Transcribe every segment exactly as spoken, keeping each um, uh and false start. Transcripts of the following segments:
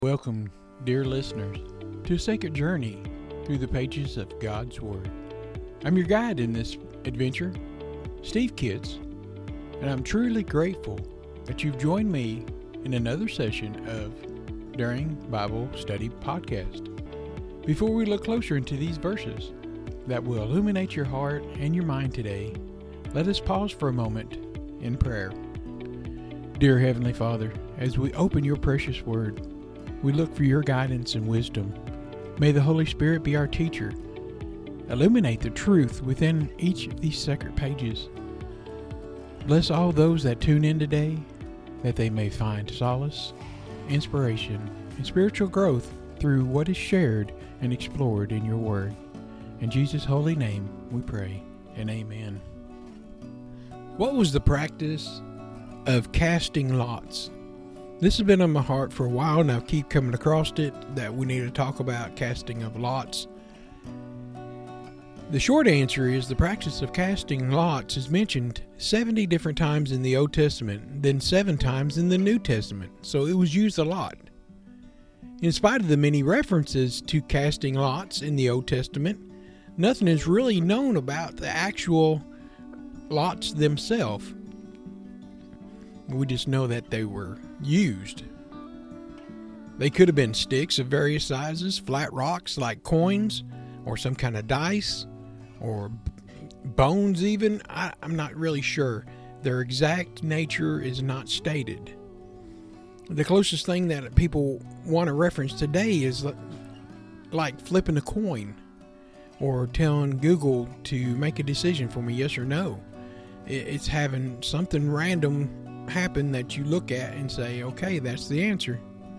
Welcome, dear listeners, to a sacred journey through the pages of God's Word. I'm your guide in this adventure, Steve Kitts, and I'm truly grateful that you've joined me in another session of During Bible Study Podcast. Before we look closer into these verses that will illuminate your heart and your mind today, let us pause for a moment in prayer. Dear Heavenly Father, as we open your precious Word, we look for your guidance and wisdom. May the Holy Spirit be our teacher. Illuminate the truth within each of these sacred pages. Bless all those that tune in today, that they may find solace, inspiration, and spiritual growth through what is shared and explored in your Word. In Jesus' holy name we pray, and amen. What was the practice of casting lots? This has been on my heart for a while, and I keep coming across it, that we need to talk about casting of lots. The short answer is the practice of casting lots is mentioned seventy different times in the Old Testament, then seven times in the New Testament, so it was used a lot. In spite of the many references to casting lots in the Old Testament, nothing is really known about the actual lots themselves. We just know that they were used. They could have been sticks of various sizes, flat rocks like coins, or some kind of dice, or bones even. I, I'm not really sure. Their exact nature is not stated. The closest thing that people want to reference today is like flipping a coin, or telling Google to make a decision for me, yes or no. It's having something random happen that you look at and say, okay, that's the answer.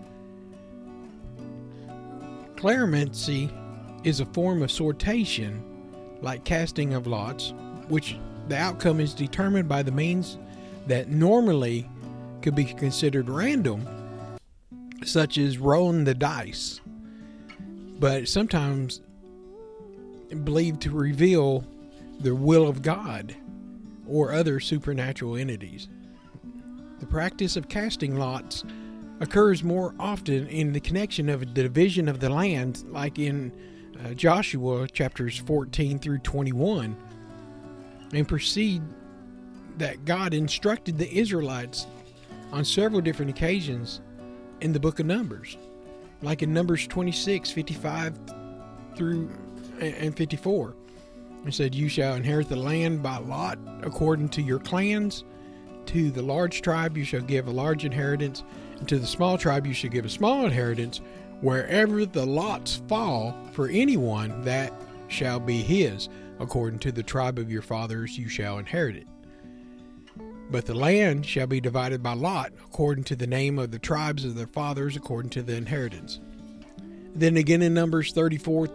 Cleromancy is a form of sortation, like casting of lots, which the outcome is determined by the means that normally could be considered random, such as rolling the dice, but sometimes believed to reveal the will of God or other supernatural entities. The practice of casting lots occurs more often in the connection of a division of the land, like in uh, Joshua chapters fourteen through twenty-one, and proceed that God instructed the Israelites on several different occasions in the book of Numbers, like in Numbers twenty-six, fifty-five through and fifty-four. It said, "You shall inherit the land by lot according to your clans. To the large tribe you shall give a large inheritance, and to the small tribe you shall give a small inheritance. Wherever the lots fall for anyone, that shall be his. According to the tribe of your fathers you shall inherit it. But the land shall be divided by lot, according to the name of the tribes of their fathers, according to the inheritance." Then again in Numbers thirty-four,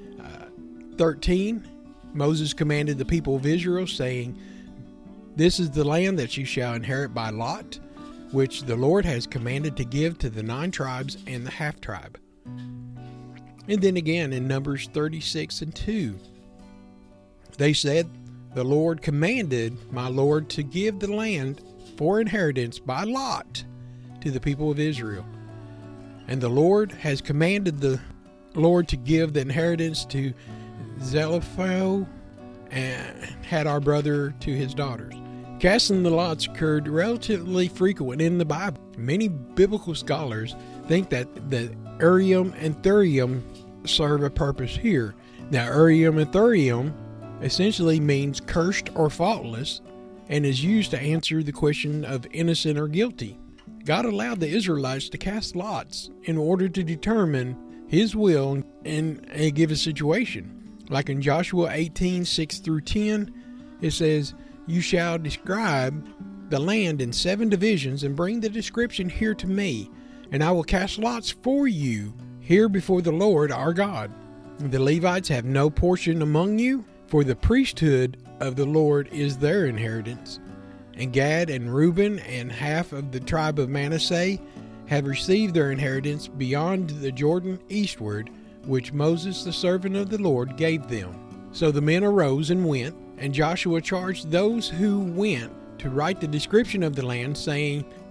thirteen, Moses commanded the people of Israel, saying, "This is the land that you shall inherit by lot, which the Lord has commanded to give to the nine tribes and the half tribe." And then again in Numbers thirty-six and two, they said, "The Lord commanded my Lord to give the land for inheritance by lot to the people of Israel. And the Lord has commanded the Lord to give the inheritance to Zelophehad, and had our brother to his daughters." Casting the lots occurred relatively frequent in the Bible. Many biblical scholars think that the Urim and Thummim serve a purpose here. Now, Urim and Thummim essentially means cursed or faultless, and is used to answer the question of innocent or guilty. God allowed the Israelites to cast lots in order to determine His will in a given situation. Like in Joshua eighteen, six through ten, it says, "You shall describe the land in seven divisions, and bring the description here to me, and I will cast lots for you here before the Lord our God. The Levites have no portion among you, for the priesthood of the Lord is their inheritance. And Gad and Reuben and half of the tribe of Manasseh have received their inheritance beyond the Jordan eastward, which Moses the servant of the Lord gave them." So the men arose and went, and Joshua charged those who went to write the description of the land, saying,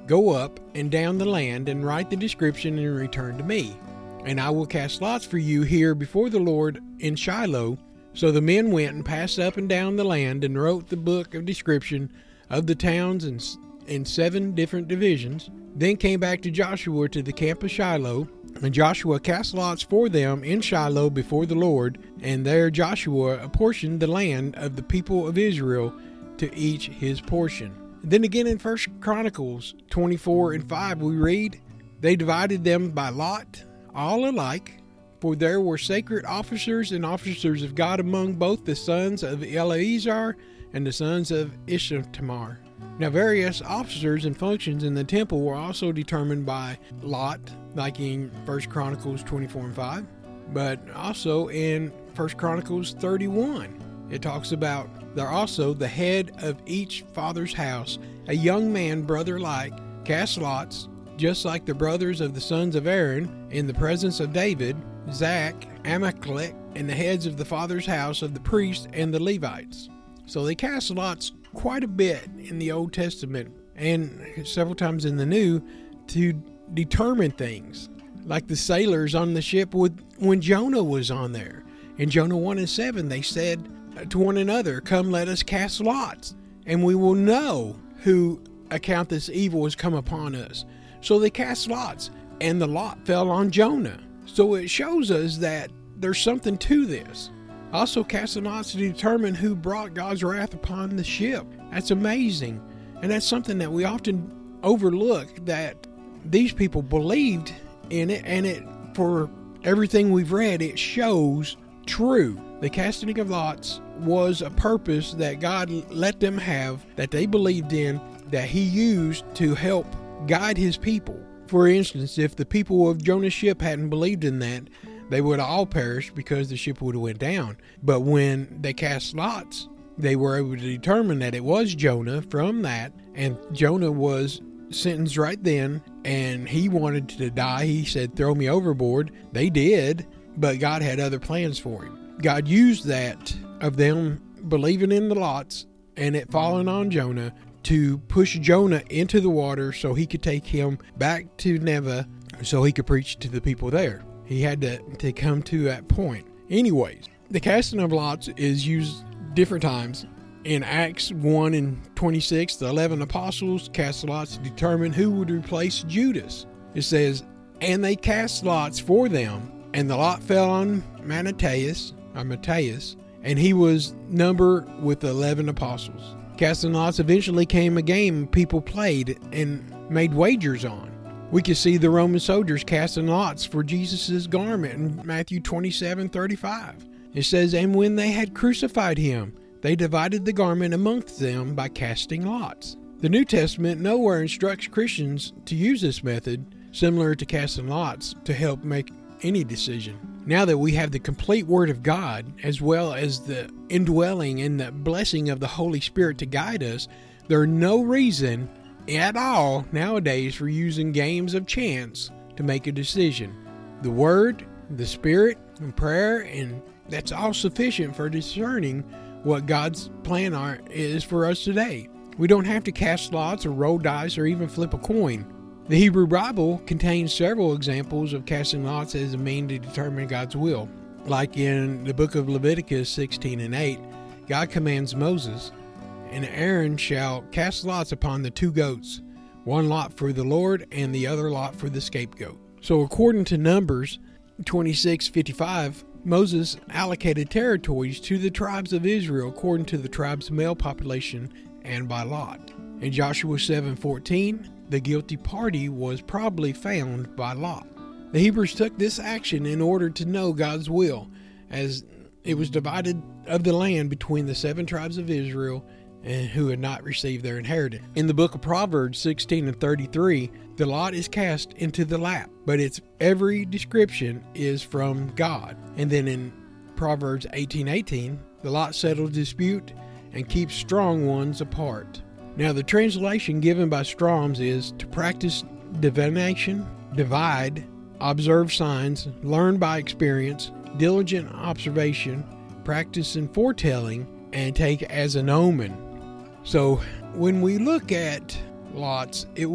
Go up and down the land and write the description and return to me. And I will cast lots for you here before the Lord in Shiloh. So the men went and passed up and down the land and wrote the book of description of the towns in, in seven different divisions. Then came back to Joshua to the camp of Shiloh, and Joshua cast lots for them in Shiloh before the Lord, and there Joshua apportioned the land of the people of Israel to each his portion. Then again in First Chronicles twenty-four and five we read, they divided them by lot, all alike, for there were sacred officers and officers of God among both the sons of Eleazar and the sons of Ishtamar. Now various officers and functions in the temple were also determined by lot, like in First Chronicles twenty-four and five, but also in First Chronicles thirty-one. It talks about there also the head of each father's house, a young man brother-like, cast lots, just like the brothers of the sons of Aaron, in the presence of David, Zach, Amalek, and the heads of the father's house of the priests and the Levites. So they cast lots quite a bit in the Old Testament and several times in the New to determine things, like the sailors on the ship with, when Jonah was on there. In Jonah one and seven, they said to one another, "Come, let us cast lots, and we will know who account this evil has come upon us." So they cast lots, and the lot fell on Jonah. So it shows us that there's something to this. Also casting lots to determine who brought God's wrath upon the ship. That's amazing. And that's something that we often overlook, that these people believed in it, and it, for everything we've read, it shows true. The casting of lots was a purpose that God let them have, that they believed in, that he used to help guide his people. For instance, if the people of Jonah's ship hadn't believed in that, they would have all perished because the ship would have went down. But when they cast lots, they were able to determine that it was Jonah from that, and Jonah was sentenced right then, and he wanted to die. He said, "Throw me overboard." They did, but God had other plans for him. God used that of them believing in the lots and it falling on Jonah to push Jonah into the water so he could take him back to Nineveh so he could preach to the people there. He had to, to come to that point. Anyways, the casting of lots is used different times. In Acts one and twenty-six, the eleven apostles cast lots to determine who would replace Judas. It says, "And they cast lots for them, and the lot fell on Matthias, or Matthias, and he was numbered with the eleven apostles." Casting lots eventually came a game people played and made wagers on. We could see the Roman soldiers casting lots for Jesus' garment in Matthew twenty-seven thirty-five. It says, "And when they had crucified him, they divided the garment amongst them by casting lots." The New Testament nowhere instructs Christians to use this method, similar to casting lots, to help make any decision. Now that we have the complete Word of God, as well as the indwelling and the blessing of the Holy Spirit to guide us, there's no reason at all nowadays for using games of chance to make a decision. The Word, the Spirit, and prayer, and that's all sufficient for discerning what God's plan are, is for us today. We don't have to cast lots or roll dice or even flip a coin. The Hebrew Bible contains several examples of casting lots as a means to determine God's will. Like in the book of Leviticus sixteen and eight, God commands Moses, "And Aaron shall cast lots upon the two goats, one lot for the Lord and the other lot for the scapegoat." So according to Numbers twenty-six fifty-five, Moses allocated territories to the tribes of Israel according to the tribe's male population and by lot. In Joshua seven fourteen, the guilty party was probably found by lot. The Hebrews took this action in order to know God's will, as it was divided of the land between the seven tribes of Israel and who had not received their inheritance. In the book of Proverbs sixteen and thirty-three, the lot is cast into the lap, but its every description is from God. And then in Proverbs eighteen eighteen, the lot settles dispute and keeps strong ones apart. Now the translation given by Strong's is to practice divination, divide, observe signs, learn by experience, diligent observation, practice in foretelling, and take as an omen. So when we look at lots, it was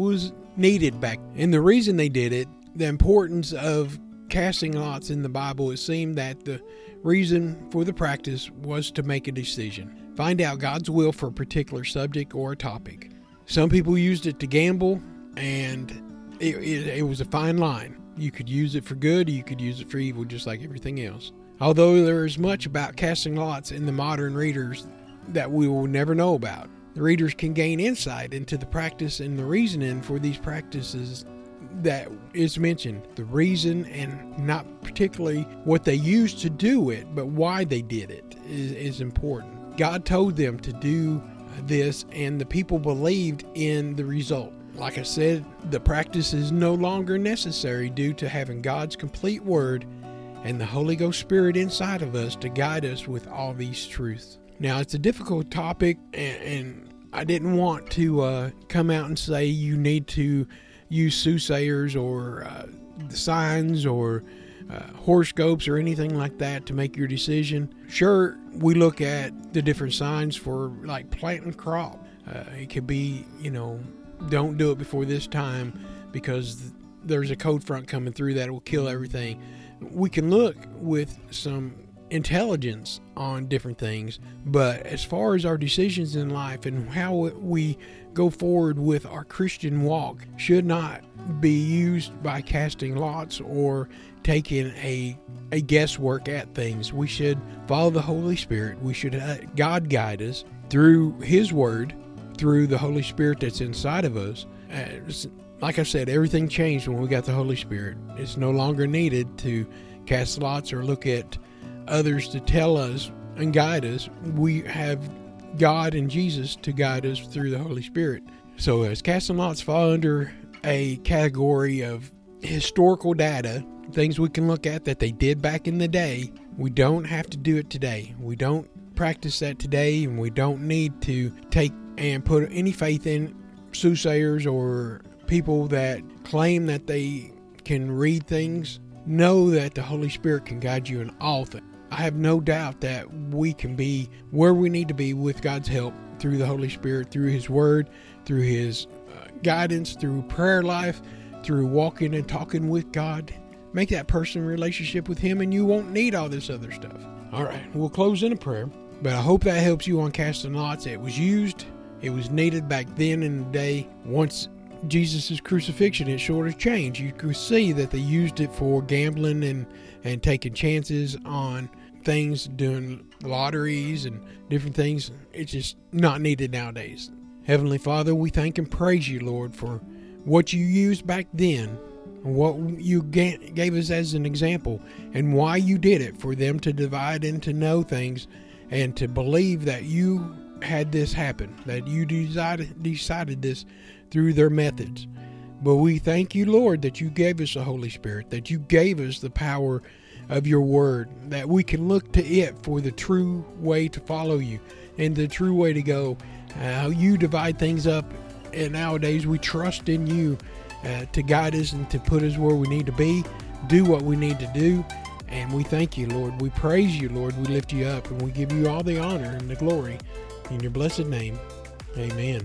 needed back. And the reason they did it, the importance of casting lots in the Bible, it seemed that the reason for the practice was to make a decision. Find out God's will for a particular subject or a topic. Some people used it to gamble, and it, it, it was a fine line. You could use it for good, or you could use it for evil, just like everything else. Although there is much about casting lots in the modern readers that we will never know about. The readers can gain insight into the practice and the reasoning for these practices that is mentioned. The reason, and not particularly what they used to do it, but why they did it is, is important. God told them to do this, and the people believed in the result. Like I said, the practice is no longer necessary due to having God's complete word and the Holy Ghost Spirit inside of us to guide us with all these truths. Now, it's a difficult topic, and, and I didn't want to uh, come out and say you need to use soothsayers or uh, signs or uh, horoscopes or anything like that to make your decision. Sure, we look at the different signs for like planting crop. Uh, it could be, you know, don't do it before this time because there's a cold front coming through that will kill everything. We can look with some intelligence on different things, but as far as our decisions in life and how we go forward with our Christian walk should not be used by casting lots or taking a a guesswork at things. We should follow the Holy Spirit. We should let God guide us through His Word, through the Holy Spirit that's inside of us. Uh, like I said, everything changed when we got the Holy Spirit. It's no longer needed to cast lots or look at others to tell us and guide us. We have God and Jesus to guide us through the Holy Spirit. So as casting lots fall under a category of historical data, things we can look at that they did back in the day, we don't have to do it today. We don't practice that today, and we don't need to take and put any faith in soothsayers or people that claim that they can read things. Know that the Holy Spirit can guide you in all things. I have no doubt that we can be where we need to be with God's help through the Holy Spirit, through His Word, through His uh, guidance, through prayer life, through walking and talking with God. Make that personal relationship with Him, and you won't need all this other stuff. All right, we'll close in a prayer, but I hope that helps you on casting lots. It was used, it was needed back then in the day. Once Jesus' crucifixion, it sort of changed. You could see that they used it for gambling and, and taking chances on things, doing lotteries and different things. It's just not needed nowadays. Heavenly Father, we thank and praise you, Lord, for what you used back then, and what you gave us as an example, and why you did it, for them to divide and to know things and to believe that you had this happen, that you decided, decided this through their methods. But we thank you, Lord, that you gave us the Holy Spirit, that you gave us the power of your word, that we can look to it for the true way to follow you and the true way to go. How uh, you divide things up, and nowadays we trust in you uh, to guide us and to put us where we need to be, do what we need to do. And we thank you, Lord. We praise you, Lord. We lift you up, and we give you all the honor and the glory. In your blessed name, amen.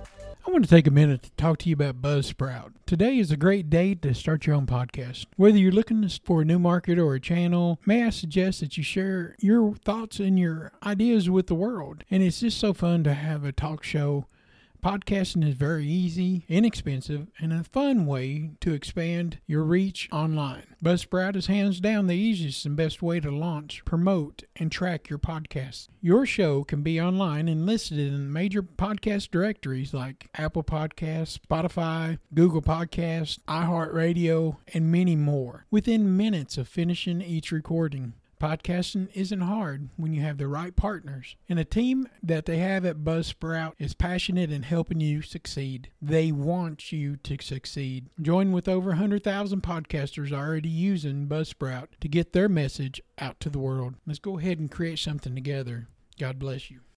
I want to take a minute to talk to you about Buzzsprout. Today is a great day to start your own podcast. Whether you're looking for a new market or a channel, may I suggest that you share your thoughts and your ideas with the world. And it's just so fun to have a talk show. Podcasting is very easy, inexpensive, and a fun way to expand your reach online. Buzzsprout is hands down the easiest and best way to launch, promote, and track your podcast. Your show can be online and listed in major podcast directories like Apple Podcasts, Spotify, Google Podcasts, iHeartRadio, and many more within minutes of finishing each recording. Podcasting isn't hard when you have the right partners, and a team that they have at Buzzsprout is passionate in helping you succeed. They want you to succeed. Join with over one hundred thousand podcasters already using Buzzsprout to get their message out to the world. Let's go ahead and create something together. God bless you.